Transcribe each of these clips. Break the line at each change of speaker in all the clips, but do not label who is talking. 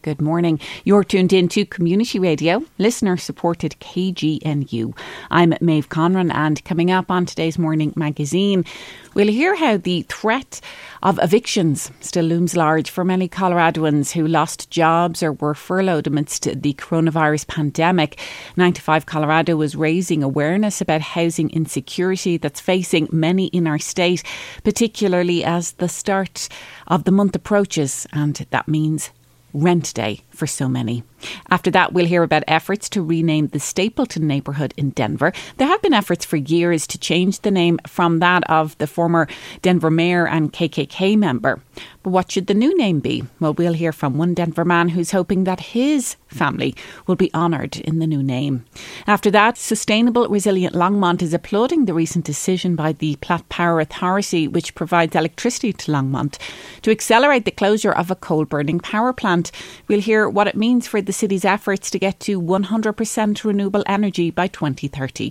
Good morning. You're tuned in to Community Radio, listener-supported KGNU. I'm Maeve Conran, and coming up on today's Morning Magazine, we'll hear how the threat of evictions still looms large for many Coloradoans who lost jobs or were furloughed amidst the coronavirus pandemic. 9 to 5 Colorado is raising awareness about housing insecurity that's facing many in our state, particularly as the start of the month approaches, and that means rent day for so many. After that, we'll hear about efforts to rename the Stapleton neighbourhood in Denver. There have been efforts for years to change the name from that of the former Denver mayor and KKK member. But what should the new name be? Well, we'll hear from one Denver man who's hoping that his family will be honoured in the new name. After that, Sustainable Resilient Longmont is applauding the recent decision by the Platte Power Authority, which provides electricity to Longmont, to accelerate the closure of a coal-burning power plant. We'll hear what it means for the city's efforts to get to 100% renewable energy by 2030.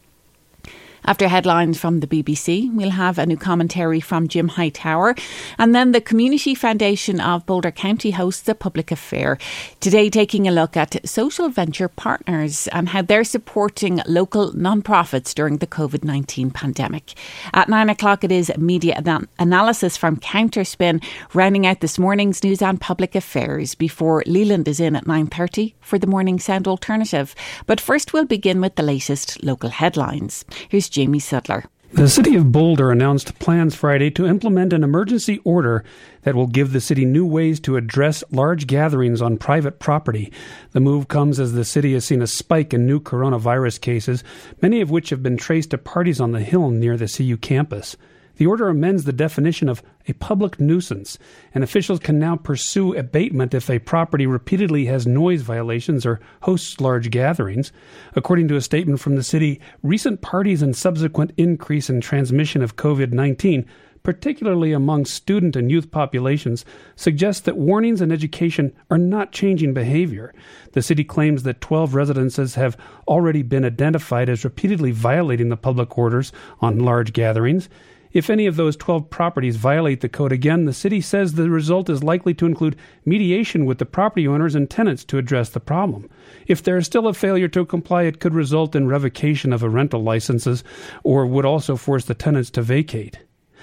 After headlines from the BBC, we'll have a new commentary from Jim Hightower. And then the Community Foundation of Boulder County hosts a public affair. Today, taking a look at social venture partners and how they're supporting local non-profits during the COVID-19 pandemic. At 9 o'clock, it is media analysis from Counterspin, rounding out this morning's news and public affairs before Leland is in at 9:30 for the Morning Sound Alternative. But first, we'll begin with the latest local headlines. Here's Jamie Sudler.
The City of Boulder announced plans Friday to implement an emergency order that will give the city new ways to address large gatherings on private property. The move comes as the city has seen a spike in new coronavirus cases, many of which have been traced to parties on the Hill near the CU campus. The order amends the definition of a public nuisance, and officials can now pursue abatement if a property repeatedly has noise violations or hosts large gatherings. According to a statement from the city, recent parties and subsequent increase in transmission of COVID-19, particularly among student and youth populations, suggest that warnings and education are not changing behavior. The city claims that 12 residences have already been identified as repeatedly violating the public orders on large gatherings. If any of those 12 properties violate the code again, the city says the result is likely to include mediation with the property owners and tenants to address the problem. If there is still a failure to comply, it could result in revocation of a rental licenses or would also force the tenants to vacate.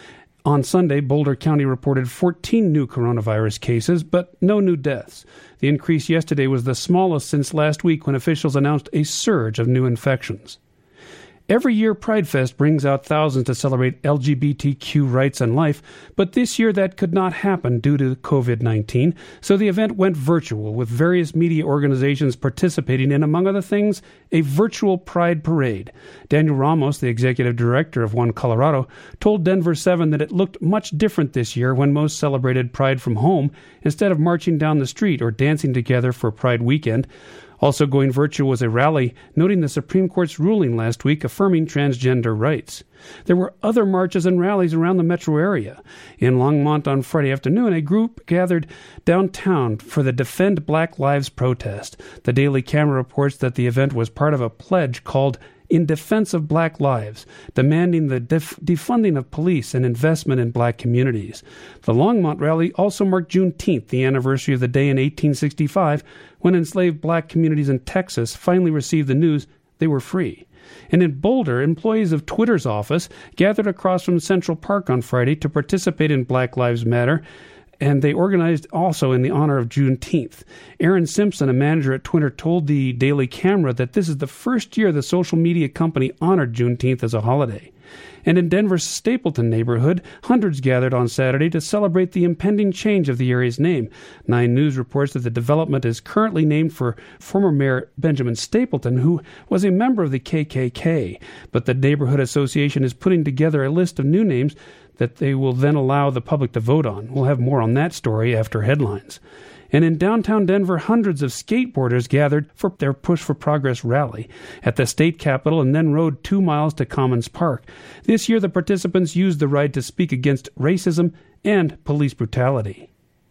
On Sunday, Boulder County reported 14 new coronavirus cases, but no new deaths. The increase yesterday was the smallest since last week when officials announced a surge of new infections. Every year, Pride Fest brings out thousands to celebrate LGBTQ rights and life, but this year that could not happen due to COVID-19, so the event went virtual, with various media organizations participating in, among other things, a virtual Pride parade. Daniel Ramos, the executive director of One Colorado, told Denver 7 that it looked much different this year when most celebrated Pride from home instead of marching down the street or dancing together for Pride weekend. Also going virtual was a rally noting the Supreme Court's ruling last week affirming transgender rights. There were other marches and rallies around the metro area. In Longmont on Friday afternoon, a group gathered downtown for the Defend Black Lives protest. The Daily Camera reports that the event was part of a pledge called In Defense of Black Lives, demanding the defunding of police and investment in black communities. The Longmont rally also marked Juneteenth, the anniversary of the day in 1865 when enslaved black communities in Texas finally received the news they were free. And in Boulder, employees of Twitter's office gathered across from Central Park on Friday to participate in Black Lives Matter, and they organized also in the honor of Juneteenth. Aaron Simpson, a manager at Twitter, told the Daily Camera that this is the first year the social media company honored Juneteenth as a holiday. And in Denver's Stapleton neighborhood, hundreds gathered on Saturday to celebrate the impending change of the area's name. 9 News reports that the development is currently named for former Mayor Benjamin Stapleton, who was a member of the KKK. But the neighborhood association is putting together a list of new names that they will then allow the public to vote on. We'll have more on that story after headlines. And in downtown Denver, hundreds of skateboarders gathered for their Push for Progress rally at the state capitol and then rode 2 miles to Commons Park. This year, the participants used the ride to speak against racism and police brutality.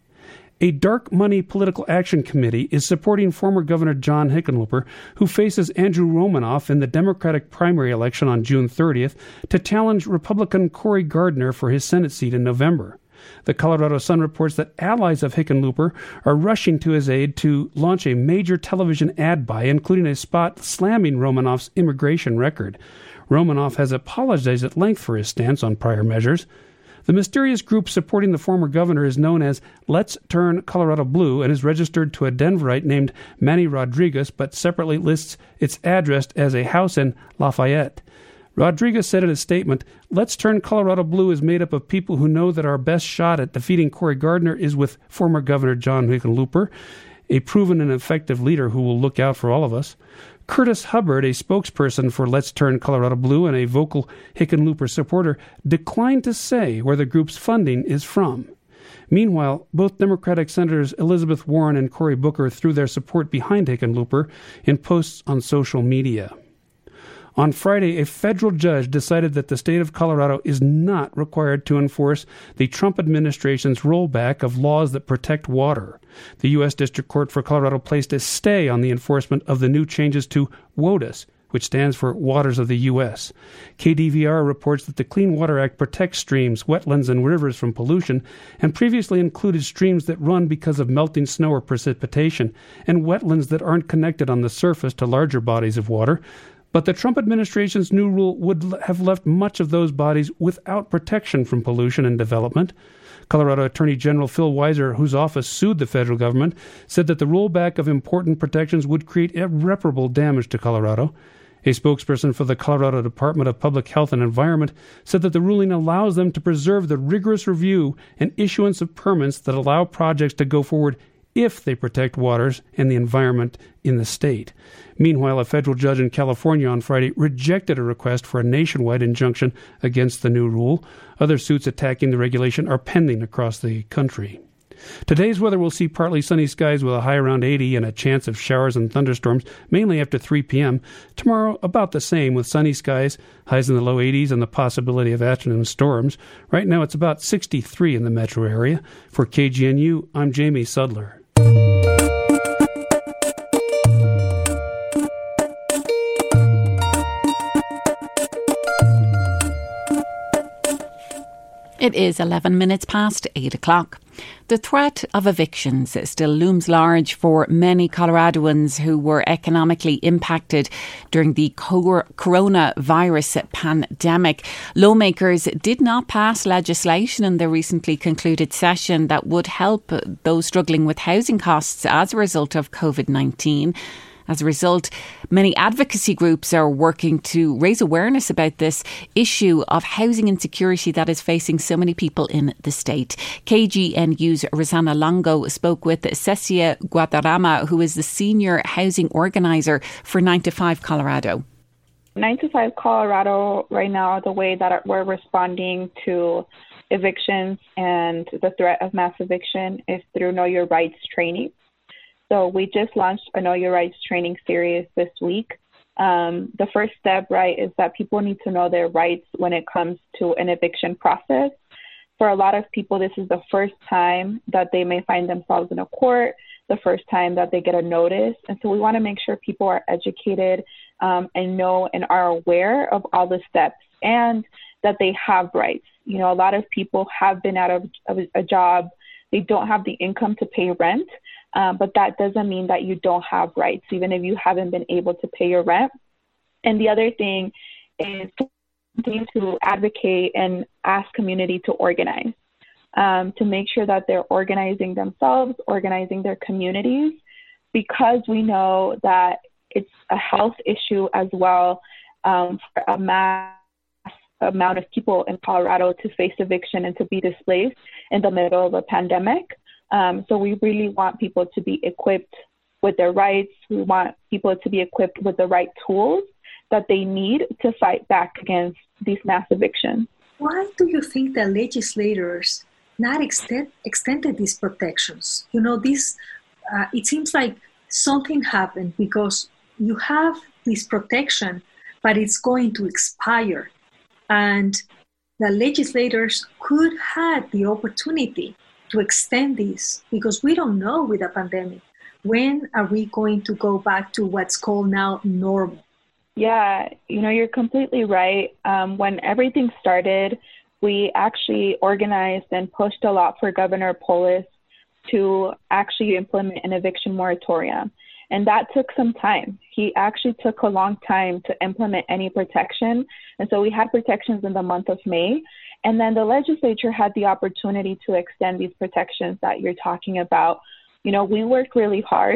A dark money political action committee is supporting former Governor John Hickenlooper, who faces Andrew Romanoff in the Democratic primary election on June 30th, to challenge Republican Cory Gardner for his Senate seat in November. The Colorado Sun reports that allies of Hickenlooper are rushing to his aid to launch a major television ad buy, including a spot slamming Romanoff's immigration record. Romanoff has apologized at length for his stance on prior measures. The mysterious group supporting the former governor is known as Let's Turn Colorado Blue and is registered to a Denverite named Manny Rodriguez, but separately lists its address as a house in Lafayette. Rodriguez said in a statement, "Let's Turn Colorado Blue is made up of people who know that our best shot at defeating Cory Gardner is with former Governor John Hickenlooper, a proven and effective leader who will look out for all of us." Curtis Hubbard, a spokesperson for Let's Turn Colorado Blue and a vocal Hickenlooper supporter, declined to say where the group's funding is from. Meanwhile, both Democratic Senators Elizabeth Warren and Cory Booker threw their support behind Hickenlooper in posts on social media. On Friday, a federal judge decided that the state of Colorado is not required to enforce the Trump administration's rollback of laws that protect water. The U.S. District Court for Colorado placed a stay on the enforcement of the new changes to WOTUS, which stands for Waters of the U.S. KDVR reports that the Clean Water Act protects streams, wetlands, and rivers from pollution, and previously included streams that run because of melting snow or precipitation, and wetlands that aren't connected on the surface to larger bodies of water. But the Trump administration's new rule would have left much of those bodies without protection from pollution and development. Colorado Attorney General Phil Weiser, whose office sued the federal government, said that the rollback of important protections would create irreparable damage to Colorado. A spokesperson for the Colorado Department of Public Health and Environment said that the ruling allows them to preserve the rigorous review and issuance of permits that allow projects to go forward if they protect waters and the environment in the state. Meanwhile, a federal judge in California on Friday rejected a request for a nationwide injunction against the new rule. Other suits attacking the regulation are pending across the country. Today's weather will see partly sunny skies with a high around 80 and a chance of showers and thunderstorms, mainly after 3 p.m. Tomorrow, about the same with sunny skies, highs in the low 80s and the possibility of afternoon storms. Right now, it's about 63 in the metro area. For KGNU, I'm Jamie Sudler.
It is 11 minutes past 8 o'clock. The threat of evictions still looms large for many Coloradoans who were economically impacted during the coronavirus pandemic. Lawmakers did not pass legislation in the recently concluded session that would help those struggling with housing costs as a result of COVID-19. As a result, many advocacy groups are working to raise awareness about this issue of housing insecurity that is facing so many people in the state. KGNU's Rosanna Longo spoke with Cecia Guadarrama, who is the senior housing organizer for 9 to 5 Colorado.
9 to 5 Colorado right now, the way that we're responding to evictions and the threat of mass eviction is through Know Your Rights training. So we just launched a Know Your Rights training series this week. The first step, right, is that people need to know their rights when it comes to an eviction process. For a lot of people, this is the first time that they may find themselves in a court, the first time that they get a notice. And so we want to make sure people are educated and know and are aware of all the steps and that they have rights. You know, a lot of people have been out of a job. They don't have the income to pay rent. But that doesn't mean that you don't have rights, even if you haven't been able to pay your rent. And the other thing is to continue to advocate and ask community to organize, to make sure that they're organizing themselves, organizing their communities, because we know that it's a health issue as well for a mass amount of people in Colorado to face eviction and to be displaced in the middle of a pandemic. So we really want people to be equipped with their rights. We want people to be equipped with the right tools that they need to fight back against these mass evictions.
Why do you think the legislators not extended these protections? You know, it seems like something happened because you have this protection, but it's going to expire. And the legislators could have the opportunity to extend this, because we don't know with the pandemic, when are we going to go back to what's called now normal?
Yeah, you know, you're completely right. When everything started, we actually organized and pushed a lot for Governor Polis to actually implement an eviction moratorium. And that took some time. He actually took a long time to implement any protection. And so we had protections in the month of May. And then the legislature had the opportunity to extend these protections that you're talking about. You know, we worked really hard.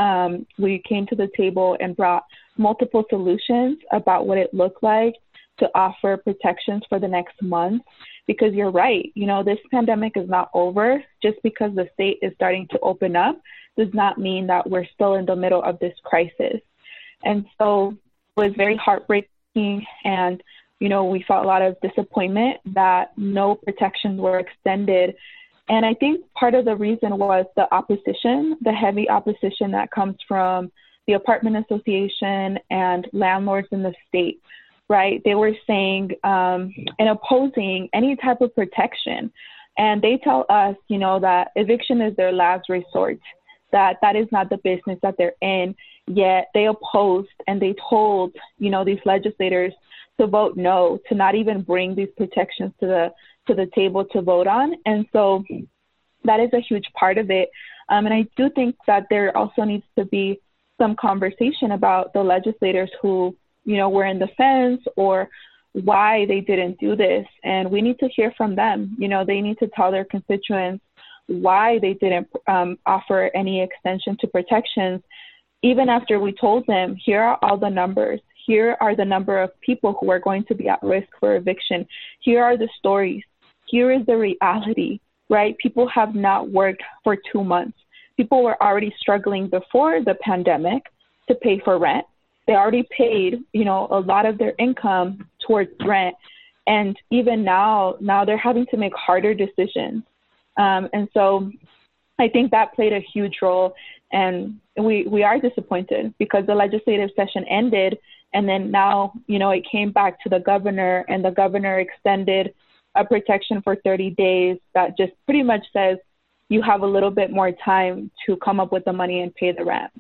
We came to the table and brought multiple solutions about what it looked like to offer protections for the next month. Because you're right, you know, this pandemic is not over. Just because the state is starting to open up does not mean that we're still in the middle of this crisis. And so it was very heartbreaking, and, you know, we felt a lot of disappointment that no protections were extended. And I think part of the reason was the opposition, the heavy opposition that comes from the apartment association and landlords in the state, right? They were saying and opposing any type of protection. And they tell us, you know, that eviction is their last resort, that is not the business that they're in. Yet they opposed, and they told, you know, these legislators to vote no, to not even bring these protections to the table to vote on. And so that is a huge part of it. And I do think that there also needs to be some conversation about the legislators who, you know, were in the fence or why they didn't do this. And we need to hear from them. You know, they need to tell their constituents why they didn't offer any extension to protections, even after we told them, here are all the numbers. Here are the number of people who are going to be at risk for eviction. Here are the stories. Here is the reality, right? People have not worked for 2 months. People were already struggling before the pandemic to pay for rent. They already paid, you know, a lot of their income towards rent. And even now they're having to make harder decisions. And so I think that played a huge role. And we are disappointed because the legislative session ended. And then now, you know, it came back to the governor, and the governor extended a protection for 30 days that just pretty much says you have a little bit more time to come up with the money and pay the rent.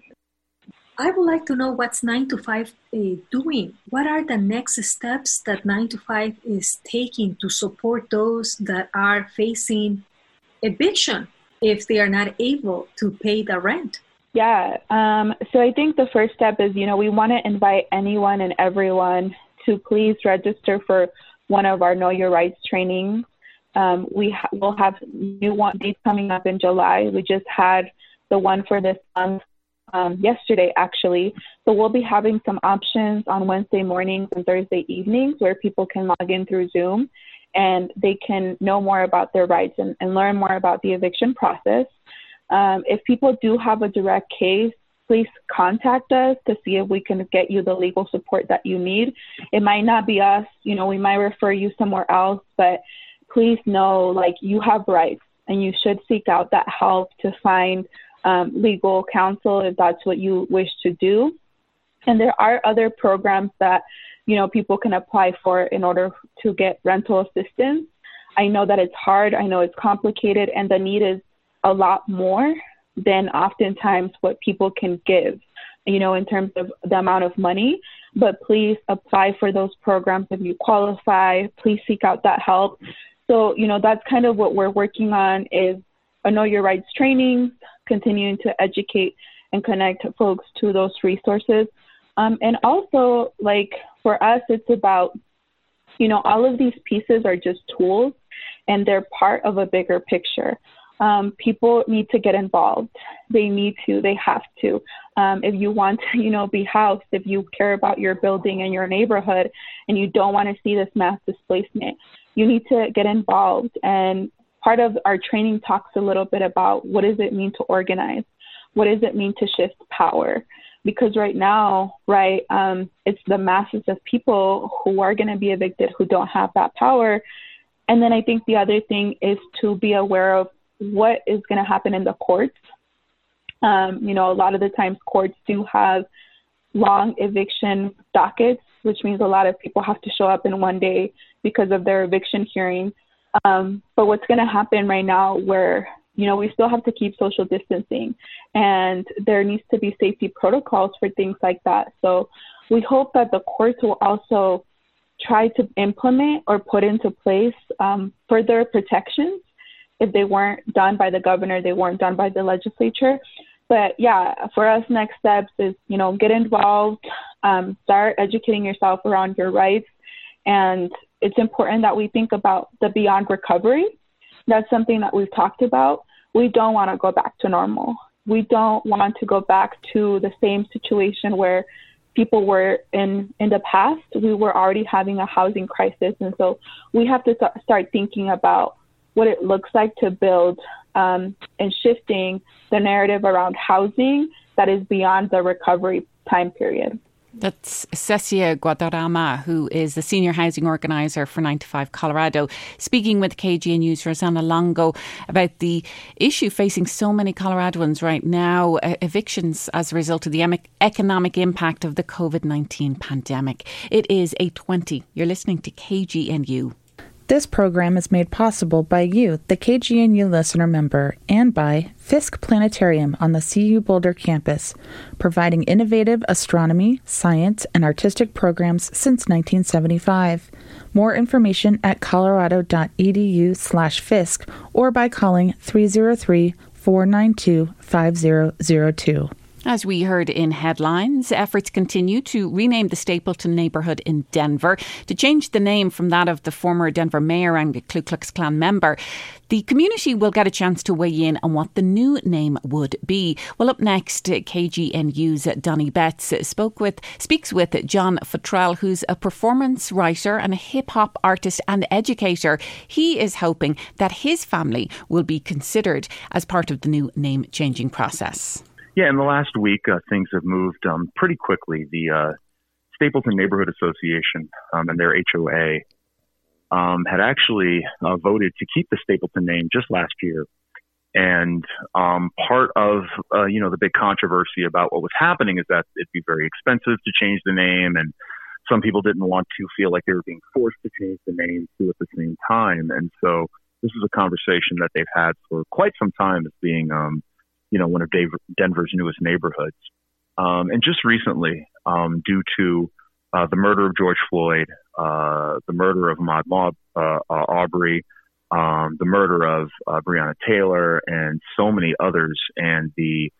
I would like to know what's 9 to 5 doing. What are the next steps that 9 to 5 is taking to support those that are facing eviction if they are not able to pay the rent?
Yeah. So I think the first step is, you know, we want to invite anyone and everyone to please register for one of our Know Your Rights trainings. We'll have new dates coming up in July. We just had the one for this month yesterday, actually. So we'll be having some options on Wednesday mornings and Thursday evenings where people can log in through Zoom and they can know more about their rights and learn more about the eviction process. If people do have a direct case, please contact us to see if we can get you the legal support that you need. It might not be us, you know, we might refer you somewhere else, but please know, like, you have rights and you should seek out that help to find legal counsel if that's what you wish to do. And there are other programs that, you know, people can apply for in order to get rental assistance. I know that it's hard. I know it's complicated, and the need is a lot more than oftentimes what people can give, you know, in terms of the amount of money. But please apply for those programs if you qualify. Please seek out that help. So, you know, that's kind of what we're working on, is a Know Your Rights training, continuing to educate and connect folks to those resources. And also, like, for us, it's about, you know, all of these pieces are just tools and they're part of a bigger picture. People need to get involved. They have to. If you want to, you know, be housed, if you care about your building and your neighborhood and you don't want to see this mass displacement, you need to get involved. And part of our training talks a little bit about what does it mean to organize? What does it mean to shift power? Because right now, right, it's the masses of people who are going to be evicted who don't have that power. And then I think the other thing is to be aware of what is going to happen in the courts. You know, a lot of the times courts do have long eviction dockets, which means a lot of people have to show up in one day because of their eviction hearing. But what's going to happen right now, where, you know, we still have to keep social distancing and there needs to be safety protocols for things like that. So we hope that the courts will also try to implement or put into place further protections. If they weren't done by the governor, they weren't done by the legislature. But yeah, for us, next steps is, get involved, start educating yourself around your rights. And it's important that we think about the beyond recovery. That's something that we've talked about. We don't want to go back to normal. We don't want to go back to the same situation where people were in the past. We were already having a housing crisis. And so we have to start thinking about what it looks like to build and shifting the narrative around housing that is beyond the recovery time period.
That's Cecia Guadarrama, who is the Senior Housing Organiser for 9 to 5 Colorado, speaking with KGNU's Rosanna Longo about the issue facing so many Coloradoans right now, evictions as a result of the economic impact of the COVID-19 pandemic. It is 8:20. You're listening to KGNU.
This program is made possible by you, the KGNU listener member, and by Fisk Planetarium on the CU Boulder campus, providing innovative astronomy, science, and artistic programs since 1975. More information at colorado.edu/Fisk or by calling 303-492-5002.
As we heard in headlines, efforts continue to rename the Stapleton neighbourhood in Denver to change the name from that of the former Denver mayor and the Ku Klux Klan member. The community will get a chance to weigh in on what the new name would be. Well, up next, KGNU's Donnie Betts speaks with John Futrell, who's a performance writer and a hip-hop artist and educator. He is hoping that his family will be considered as part of the new name-changing process.
Yeah, in the last week, things have moved pretty quickly. The Stapleton Neighborhood Association and their HOA had actually voted to keep the Stapleton name just last year. And part of, the big controversy about what was happening is that it'd be very expensive to change the name. And some people didn't want to feel like they were being forced to change the name too at the same time. And so this is a conversation that they've had for quite some time as being, one of Denver's newest neighborhoods. And just recently, due to the murder of George Floyd, the murder of Ahmaud Arbery, the murder of Breonna Taylor, and so many others, and the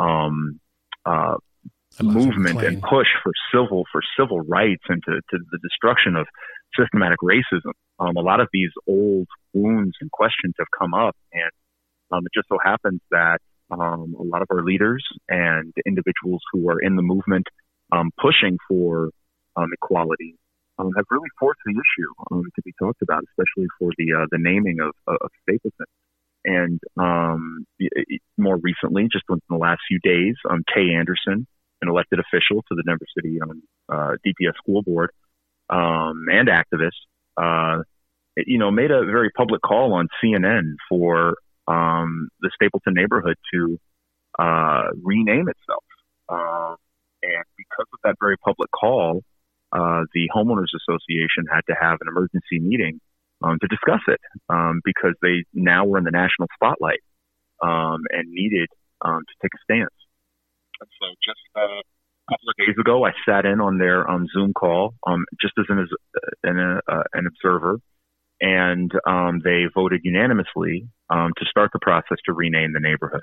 movement and push for civil rights and to the destruction of systematic racism, a lot of these old wounds and questions have come up, and it just so happens that a lot of our leaders and individuals who are in the movement pushing for equality have really forced the issue to be talked about, especially for the naming of Stapleton. And more recently, just within the last few days, Kay Anderson, an elected official to the Denver City DPS school board and activist, made a very public call on CNN for the Stapleton neighborhood to rename itself. And because of that very public call, the Homeowners Association had to have an emergency meeting to discuss it because they now were in the national spotlight and needed to take a stance. And so just a couple of days ago, I sat in on their Zoom call just as an observer, and they voted unanimously to start the process to rename the neighborhood,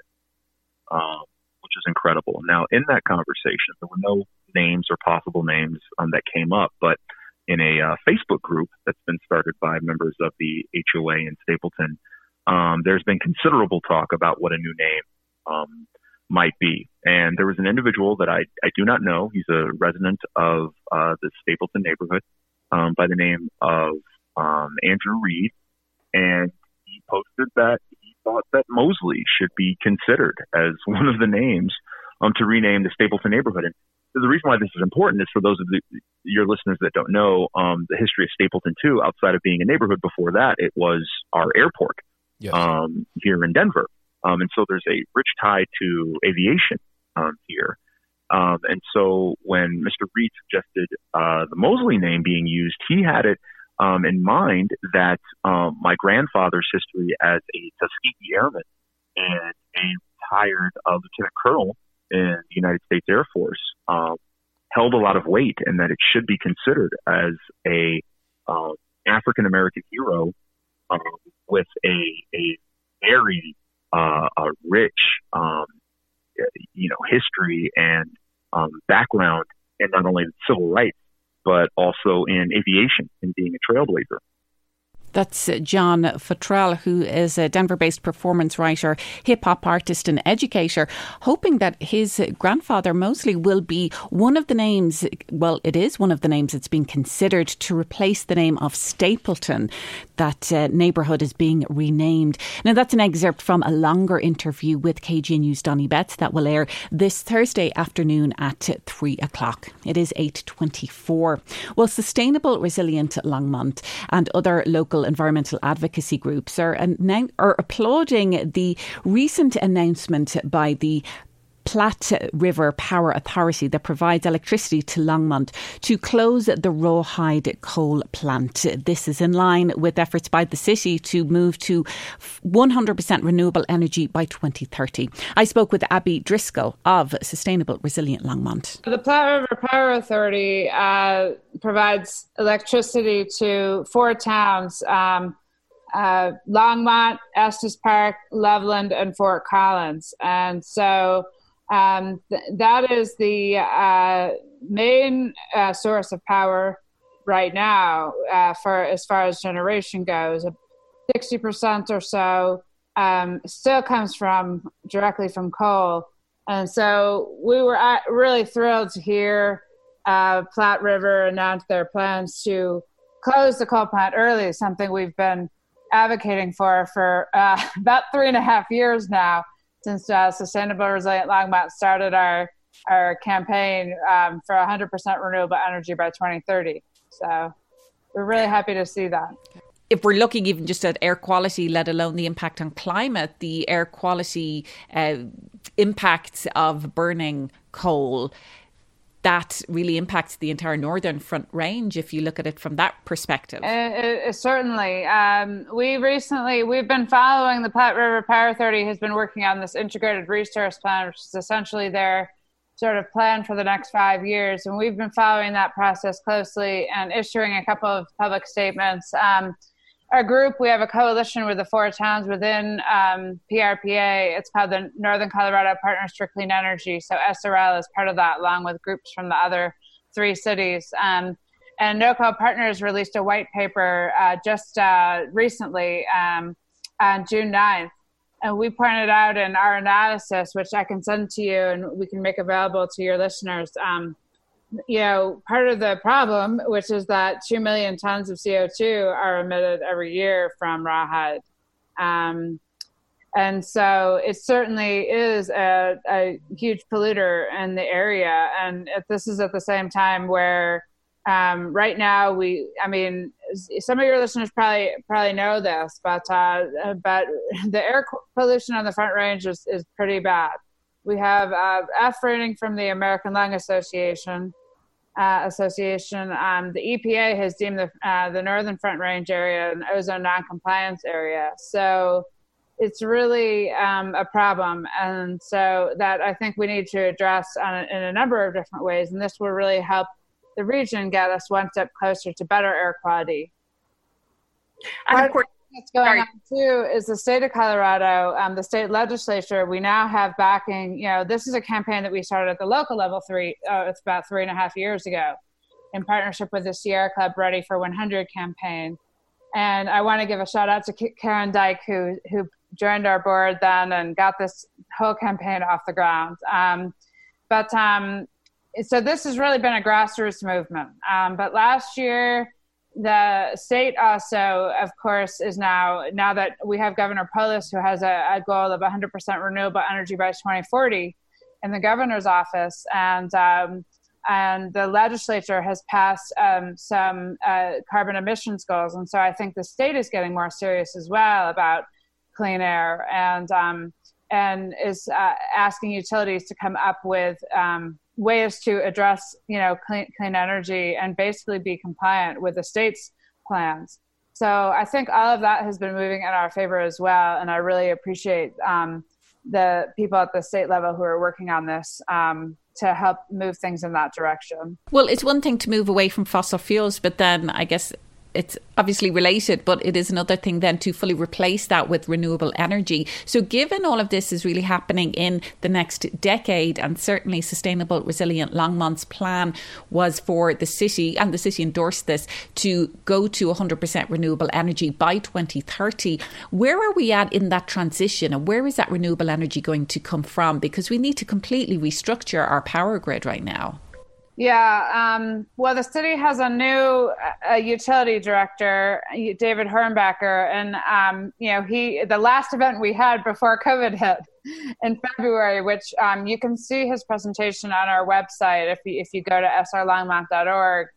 which is incredible. Now, in that conversation, there were no names or possible names that came up, but in a Facebook group that's been started by members of the HOA in Stapleton, there's been considerable talk about what a new name might be. And there was an individual that I do not know. He's a resident of the Stapleton neighborhood by the name of Andrew Reed, and he posted that he thought that Mosley should be considered as one of the names to rename the Stapleton neighborhood. And the reason why this is important is for those of your listeners that don't know the history of Stapleton too. Outside of being a neighborhood before that, it was our airport here in Denver. And so there's a rich tie to aviation here. And so when Mr. Reed suggested the Mosley name being used, he had it in mind that my grandfather's history as a Tuskegee Airman and a retired lieutenant colonel in the United States Air Force held a lot of weight, and that it should be considered as a African American hero with a very rich history and background in not only civil rights but also in aviation and being a trailblazer.
That's John Futrell, who is a Denver-based performance writer, hip-hop artist and educator, hoping that his grandfather Mosley will be one of the names, well, it is one of the names that's being considered to replace the name of Stapleton. That neighbourhood is being renamed. Now, that's an excerpt from a longer interview with KGNU's Donny Betts that will air this Thursday afternoon at 3 o'clock. It is 8:24. Well, Sustainable Resilient Longmont and other local environmental advocacy groups are applauding the recent announcement by the Platte River Power Authority that provides electricity to Longmont to close the Rawhide coal plant. This is in line with efforts by the city to move to 100% renewable energy by 2030. I spoke with Abby Driscoll of Sustainable Resilient Longmont.
The Platte River Power Authority provides electricity to 4 towns, Longmont, Estes Park, Loveland, and Fort Collins. And so that is the main source of power right now for as far as generation goes. 60% or so still comes directly from coal. And so we were really thrilled to hear Platte River announce their plans to close the coal plant early, something we've been advocating for about 3.5 years now, since Sustainable Resilient Longmont started our campaign for 100% renewable energy by 2030. So we're really happy to see that.
If we're looking even just at air quality, let alone the impact on climate, the air quality impacts of burning coal, that really impacts the entire Northern Front Range if you look at it from that perspective.
Certainly. We've been following the Platte River Power Authority has been working on this integrated resource plan, which is essentially their sort of plan for the next 5 years. And we've been following that process closely and issuing a couple of public statements. Our group, we have a coalition with the 4 towns within PRPA. It's called the Northern Colorado Partners for Clean Energy. So SRL is part of that, along with groups from the other 3 cities. And NOCO Partners released a white paper just recently on June 9th. And we pointed out in our analysis, which I can send to you and we can make available to your listeners, part of the problem, which is that 2 million tons of CO2 are emitted every year from Rawhide. And so it certainly is a huge polluter in the area. And this is at the same time where right now some of your listeners probably know this, but the air pollution on the Front Range is pretty bad. We have F rating from the American Lung Association. The EPA has deemed the Northern Front Range area an ozone non-compliance area. So it's really a problem. And so that I think we need to address in a number of different ways. And this will really help the region get us one step closer to better air quality. And of course, what's going on too is the state of Colorado, the state legislature, we now have backing. This is a campaign that we started at the local level it's about 3.5 years ago in partnership with the Sierra Club Ready for 100 campaign. And I want to give a shout out to Karen Dyke, who joined our board then and got this whole campaign off the ground. So this has really been a grassroots movement. But last year, the state also, of course, is now that we have Governor Polis, who has a goal of 100% renewable energy by 2040 in the governor's office, and the legislature has passed some carbon emissions goals. And so I think the state is getting more serious as well about clean air and is asking utilities to come up with ways to address, clean energy and basically be compliant with the state's plans. So I think all of that has been moving in our favor as well. And I really appreciate the people at the state level who are working on this to help move things in that direction.
Well, it's one thing to move away from fossil fuels, but then I guess it's obviously related, but it is another thing then to fully replace that with renewable energy. So given all of this is really happening in the next decade, and certainly Sustainable Resilient Longmont's plan was for the city, and the city endorsed this, to go to 100% renewable energy by 2030. Where are we at in that transition, and where is that renewable energy going to come from? Because we need to completely restructure our power grid right now.
Yeah, well, the city has a new utility director, David Hornbacher, and the last event we had before COVID hit in February, which you can see his presentation on our website if you go to srlongmont.org.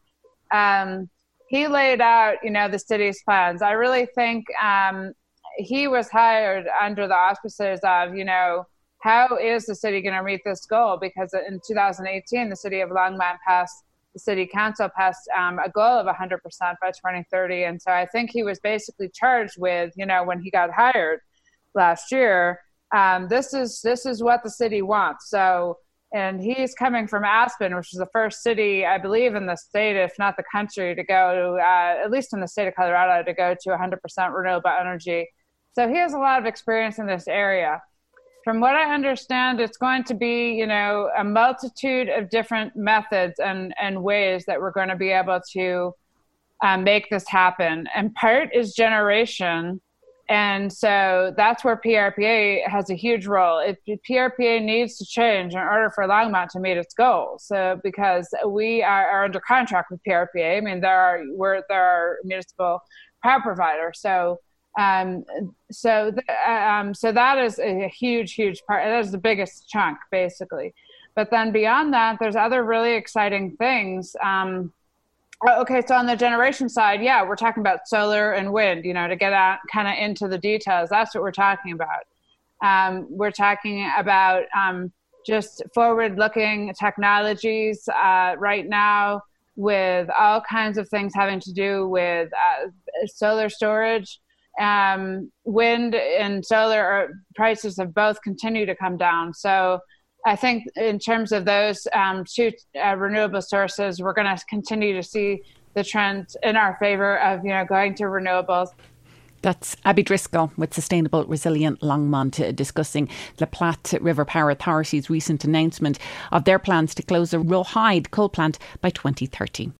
He laid out, the city's plans. I really think he was hired under the auspices of, how is the city going to meet this goal? Because in 2018, the city of Longmont the city council passed a goal of 100% by 2030. And so I think he was basically charged with, when he got hired last year, this is what the city wants. So, and he's coming from Aspen, which is the first city, I believe, in the state, if not the country, to go to, at least in the state of Colorado, to go to 100% renewable energy. So he has a lot of experience in this area. From what I understand, it's going to be, a multitude of different methods and ways that we're going to be able to make this happen. And part is generation. And so that's where PRPA has a huge role. PRPA needs to change in order for Longmont to meet its goals. So because we are under contract with PRPA, I mean, there are municipal power providers. So so that is a huge part. That is the biggest chunk, basically. But then beyond that, there's other really exciting things. Okay, so on the generation side, we're talking about solar and wind, to get out kind of into the details. That's what we're talking about. We're talking about just forward-looking technologies right now with all kinds of things having to do with solar storage. Wind and solar prices have both continued to come down. So I think in terms of those two renewable sources, we're going to continue to see the trend in our favor of, going to renewables.
That's Abby Driscoll with Sustainable Resilient Longmont discussing the Platte River Power Authority's recent announcement of their plans to close a Rawhide coal plant by 2030.